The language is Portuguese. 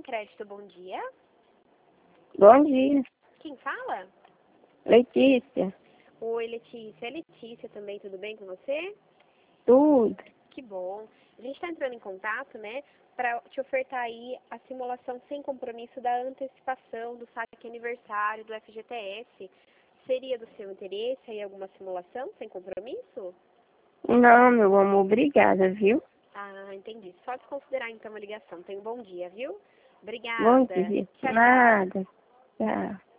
Crédito, bom dia. Bom dia, Quem fala? Letícia. Oi, Letícia. É Letícia também, tudo bem com você? Tudo. Que bom. A gente está entrando em contato, né, para te ofertar aí a simulação sem compromisso da antecipação do saque aniversário do FGTS. Seria do seu interesse aí alguma simulação sem compromisso? Não, meu amor, obrigada, viu? Ah, entendi. Só desconsiderar então a ligação. Tenha um bom dia, viu? Bom Obrigada. dia. Tchau, tchau. Nada. Tchau.